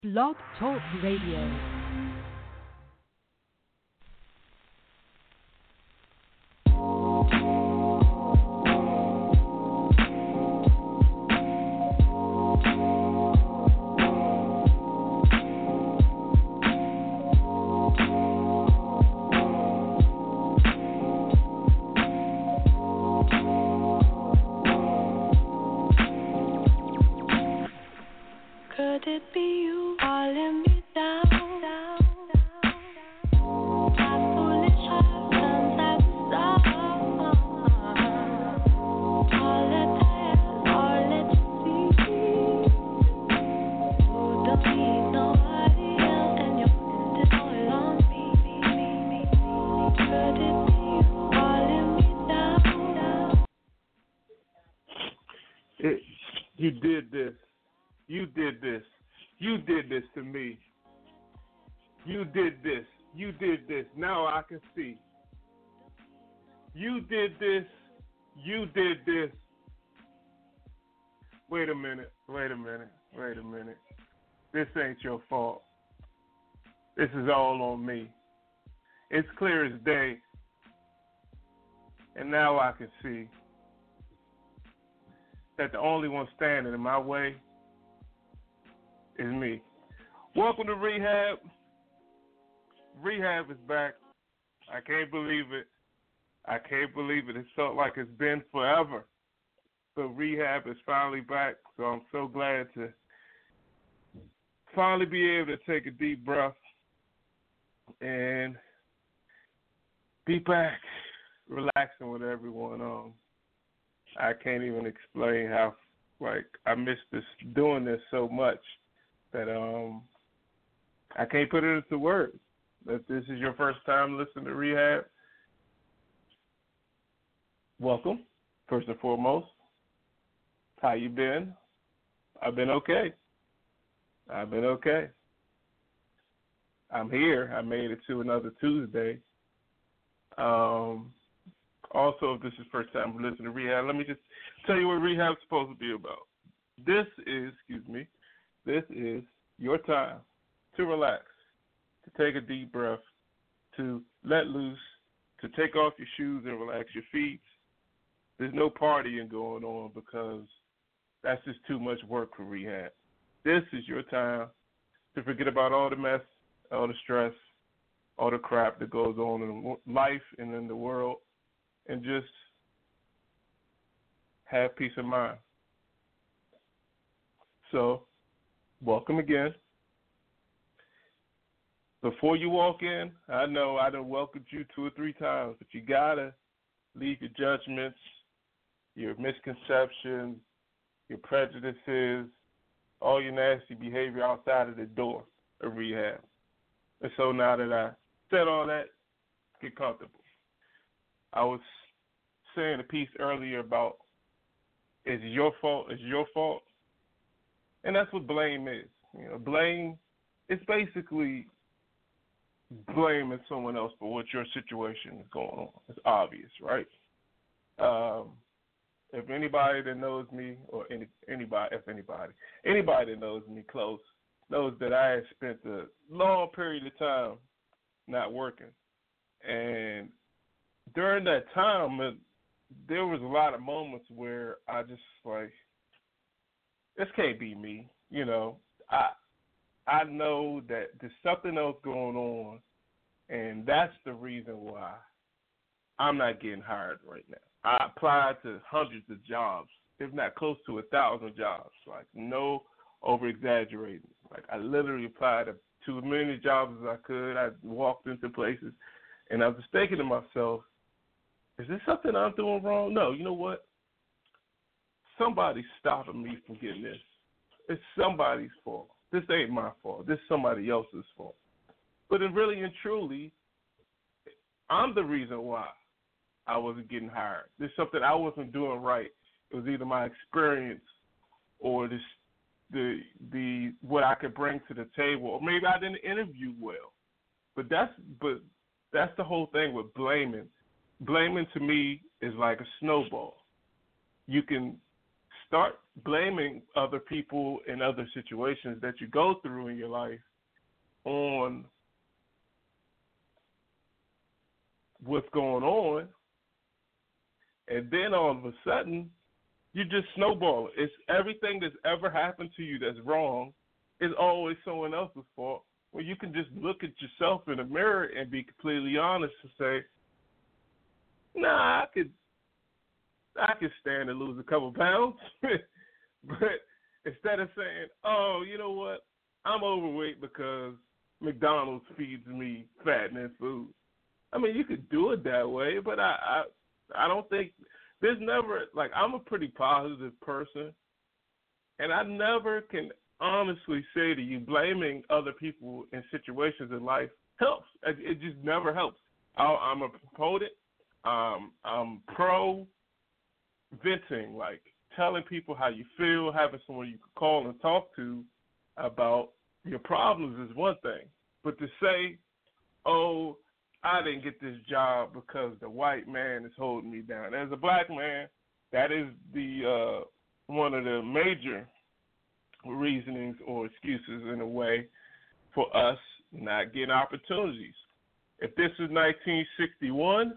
Blog Talk Radio. Could it be you calling me down? My foolish heart turns out star. All it has, all it sees. You don't need nobody else, and your hand is all on me. Could it be you calling me down? You did this. You did this. You did this to me. You did this. You did this. Now I can see. You did this. You did this. Wait a minute. Wait a minute. Wait a minute. This ain't your fault. This is all on me. It's clear as day. And now I can see that the only one standing in my way is me. Welcome to Rehab. Rehab is back. I can't believe it. I can't believe it. It felt like it's been forever. But Rehab is finally back, so I'm so glad to finally be able to take a deep breath and be back relaxing with everyone. I can't even explain how I miss doing this so much that I can't put it into words. If this is your first time listening to Rehab, welcome, first and foremost. How you been? I've been okay. I'm here. I made it to another Tuesday. Also, if this is first time listening to Rehab, let me just tell you what Rehab's supposed to be about. This is your time to relax, to take a deep breath, to let loose, to take off your shoes and relax your feet. There's no partying going on because that's just too much work for Rehab. This is your time to forget about all the mess, all the stress, all the crap that goes on in life and in the world, and just have peace of mind. So, welcome again. Before you walk in, I know I done welcomed you 2 or 3 times, but you gotta leave your judgments, your misconceptions, your prejudices, all your nasty behavior outside of the door of Rehab. And so now that I said all that, get comfortable. I was saying a piece earlier about it's your fault, and that's what blame is. Blame is basically blaming someone else for what your situation is going on. It's obvious, right? If anybody that knows me, or anybody that knows me close, knows that I have spent a long period of time not working. And during that time, there was a lot of moments where I just this can't be me. I know that there's something else going on, and that's the reason why I'm not getting hired right now. I applied to hundreds of jobs, if not close to 1,000 jobs. No over-exaggerating. I literally applied to as many jobs as I could. I walked into places, and I was thinking to myself, is this something I'm doing wrong? No, you know what? Somebody's stopping me from getting this. It's somebody's fault. This ain't my fault. This is somebody else's fault. But really and truly, I'm the reason why I wasn't getting hired. There's something I wasn't doing right. It was either my experience or the what I could bring to the table, or maybe I didn't interview well. But that's the whole thing with blaming. Blaming to me is like a snowball. You can start blaming other people and other situations that you go through in your life on what's going on, and then all of a sudden you just snowball. It's everything that's ever happened to you that's wrong is always someone else's fault. Well, you can just look at yourself in the mirror and be completely honest and say, nah, I could stand to lose a couple pounds. But instead of saying, oh, you know what, I'm overweight because McDonald's feeds me fattening food. I mean, you could do it that way, but I don't think there's never, like, I'm a pretty positive person, and I never can honestly say to you blaming other people in situations in life helps. It just never helps. I'm a proponent. I'm pro venting, like telling people how you feel, having someone you can call and talk to about your problems is one thing. But to say, oh, I didn't get this job because the white man is holding me down. As a black man, that is the one of the major reasonings or excuses in a way for us not getting opportunities. If this was 1961,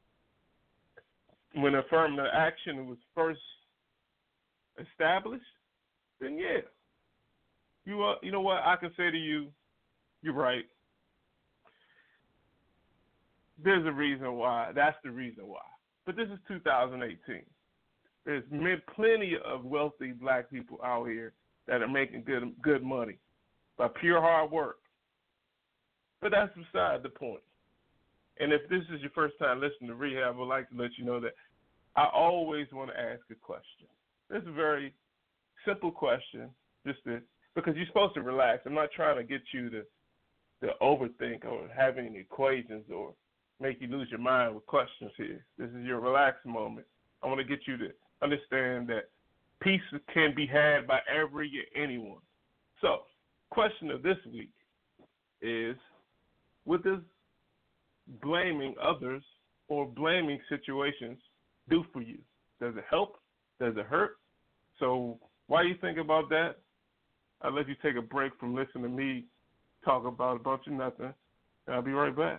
when affirmative action was first established, then yeah, you know what, I can say to you, you're right. There's a reason why. That's the reason why. But this is 2018. There's plenty of wealthy black people out here that are making good money by pure hard work. But that's beside the point. And if this is your first time listening to Rehab, I'd like to let you know that I always want to ask a question. It's a very simple question, because you're supposed to relax. I'm not trying to get you to overthink or have any equations or make you lose your mind with questions here. This is your relaxed moment. I want to get you to understand that peace can be had by anyone. So, question of this week is, what does blaming others or blaming situations do for you? Does it help? Does it hurt? So while you think about that, I'll let you take a break from listening to me talk about a bunch of nothing, and I'll be right back.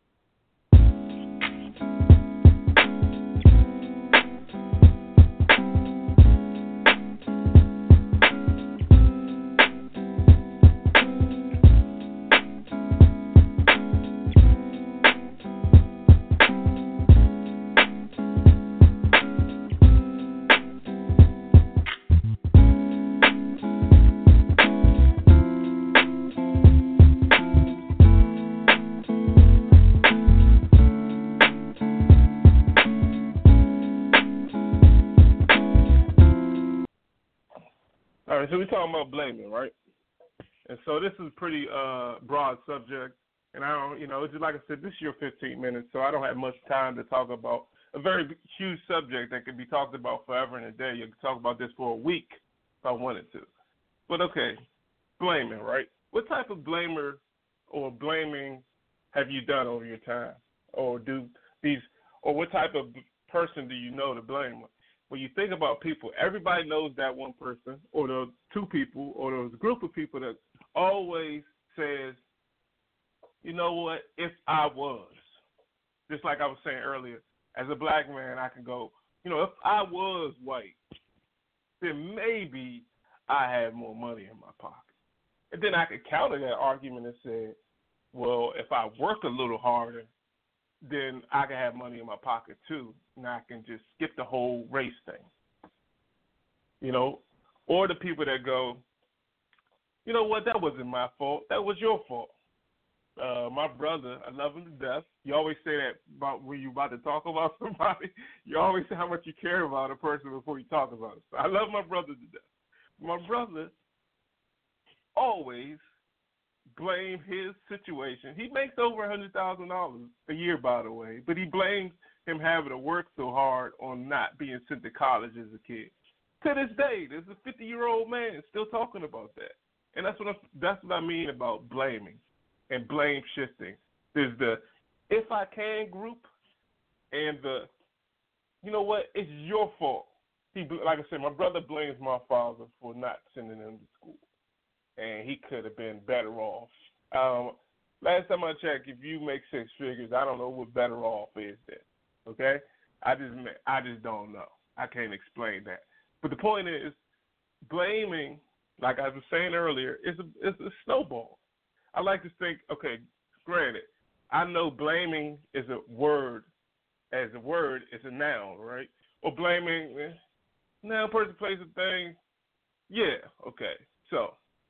All right, so we're talking about blaming, right? And so this is a pretty broad subject, and I don't, it's just like I said, this is your 15 minutes, so I don't have much time to talk about a very huge subject that can be talked about forever and a day. You can talk about this for a week if I wanted to. But okay, blaming, right? What type of blamer or blaming have you done over your time, or what type of person do you know to blame? When you think about people, everybody knows that one person or the two people or those group of people that always says, you know what, if I was, just like I was saying earlier, as a black man, I can go, if I was white, then maybe I have more money in my pocket. And then I could counter that argument and say, well, if I work a little harder, then I can have money in my pocket too, and I can just skip the whole race thing. Or the people that go, you know what, that wasn't my fault, that was your fault. My brother, I love him to death. You always say that about when you're about to talk about somebody. You always say how much you care about a person before you talk about it. So I love my brother to death. My brother always blame his situation. He makes over $100,000 a year, by the way, but he blames him having to work so hard on not being sent to college as a kid. To this day, there's a 50-year-old man still talking about that, and that's what I mean about blaming and blame shifting. There's the if I can group and the, you know what, it's your fault. like I said, my brother blames my father for not sending him to school, and he could have been better off. Last time I checked, if you make six figures, I don't know what better off is then. Okay, I just don't know. I can't explain that. But the point is, blaming, like I was saying earlier, is a snowball. I like to think, okay, granted, I know blaming is a word. As a word, it's a noun, right? Or blaming, noun, person, place, a thing. Yeah, okay. So,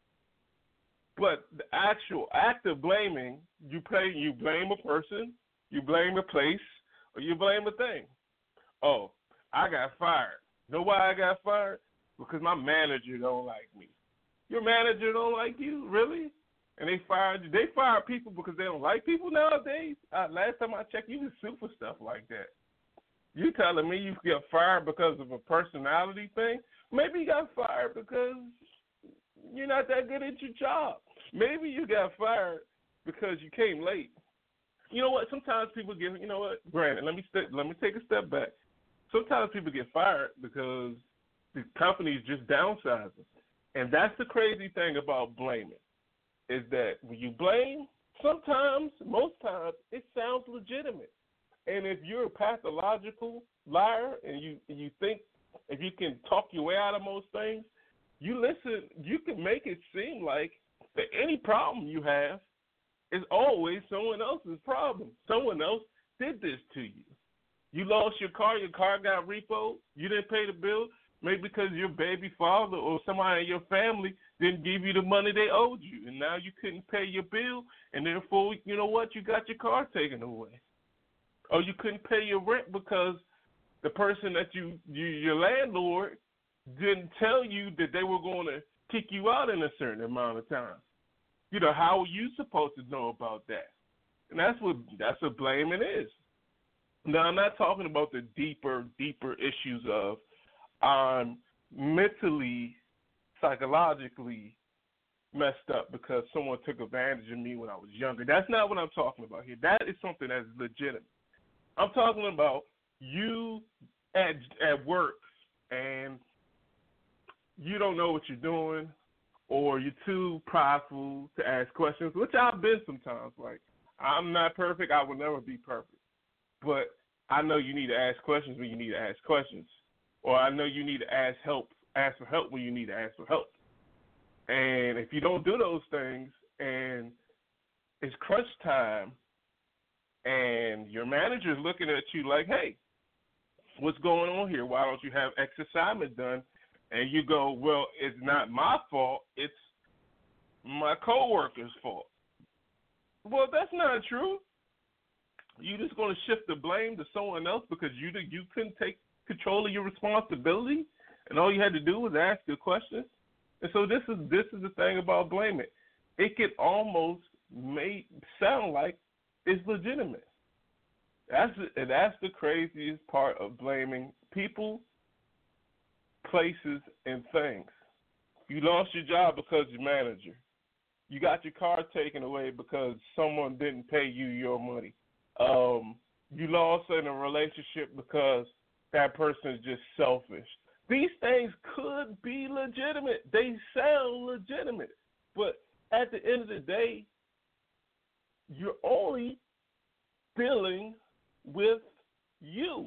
but the actual act of blaming, you blame a person, you blame a place, or you blame a thing. Oh, I got fired. Know why I got fired? Because my manager don't like me. Your manager don't like you, really? And they fired you. They fire people because they don't like people nowadays. Last time I checked, you can sue for stuff like that. You telling me you get fired because of a personality thing? Maybe you got fired because you're not that good at your job. Maybe you got fired because you came late. You know what? Sometimes people get, you know what? Granted, let me take a step back. Sometimes people get fired because the company's just downsizing. And that's the crazy thing about blaming, is that when you blame, sometimes, most times, it sounds legitimate. And if you're a pathological liar and you think if you can talk your way out of most things, you can make it seem like that any problem you have is always someone else's problem. Someone else did this to you. You lost your car got repoed, you didn't pay the bill, maybe because your baby father or somebody in your family didn't give you the money they owed you, and now you couldn't pay your bill, and therefore, you know what, you got your car taken away. Or you couldn't pay your rent because the person that your landlord didn't tell you that they were going to kick you out in a certain amount of time. You know, how are you supposed to know about that? And that's what blaming is. Now, I'm not talking about the deeper issues of I'm mentally, psychologically messed up because someone took advantage of me when I was younger. That's not what I'm talking about here. That is something that's legitimate. I'm talking about you at work and you don't know what you're doing, or you're too prideful to ask questions, which I've been sometimes. Like, I'm not perfect. I will never be perfect. But I know you need to ask questions when you need to ask questions. Or I know you need to ask for help when you need to ask for help. And if you don't do those things and it's crunch time and your manager's looking at you like, hey, what's going on here? Why don't you have X assignment done? And you go, well, it's not my fault. It's my coworker's fault. Well, that's not true. You're just going to shift the blame to someone else because you couldn't take control of your responsibility, and all you had to do was ask a question. And so this is the thing about blaming. It can almost sound like it's legitimate. That's the craziest part of blaming people, places, and things. You lost your job because your manager. You got your car taken away because someone didn't pay you your money. You lost in a relationship because that person is just selfish. These things could be legitimate. They sound legitimate. But at the end of the day, you're only dealing with you.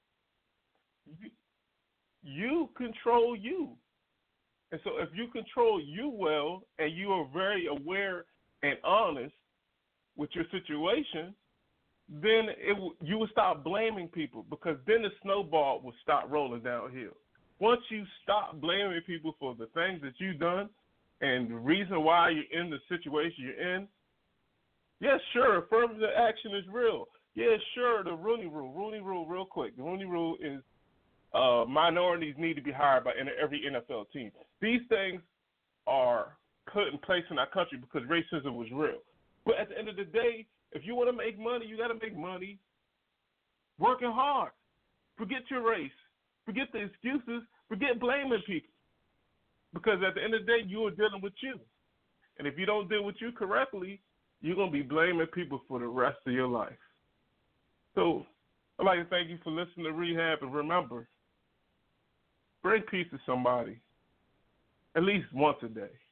You control you. And so if you control you well and you are very aware and honest with your situation, then you will stop blaming people, because then the snowball will stop rolling downhill. Once you stop blaming people for the things that you've done and the reason why you're in the situation you're in, yes, sure, affirmative action is real. Yes, sure, the Rooney Rule real quick. The Rooney Rule is minorities need to be hired by every NFL team. These things are put in place in our country because racism was real. But at the end of the day, if you want to make money, you got to make money working hard. Forget your race. Forget the excuses. Forget blaming people. Because at the end of the day, you are dealing with you. And if you don't deal with you correctly, you're going to be blaming people for the rest of your life. So I'd like to thank you for listening to Rehab. And remember, bring peace to somebody at least once a day.